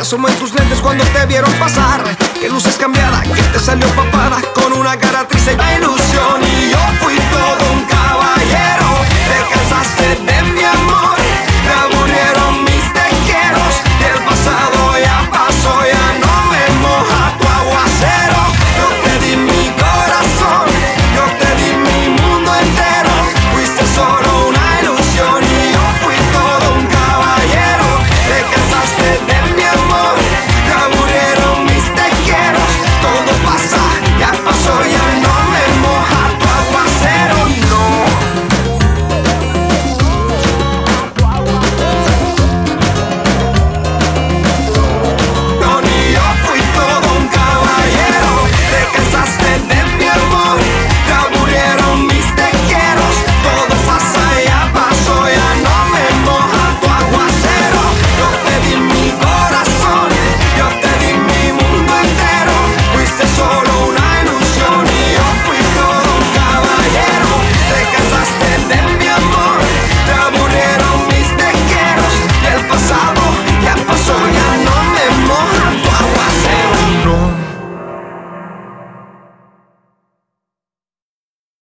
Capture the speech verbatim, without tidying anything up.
asomó en tus lentes cuando te vieron pasar. Que luces cambiada, que te salió papada, con una cara triste y la ilusión. Y yo fui todo un caballero, te cansaste de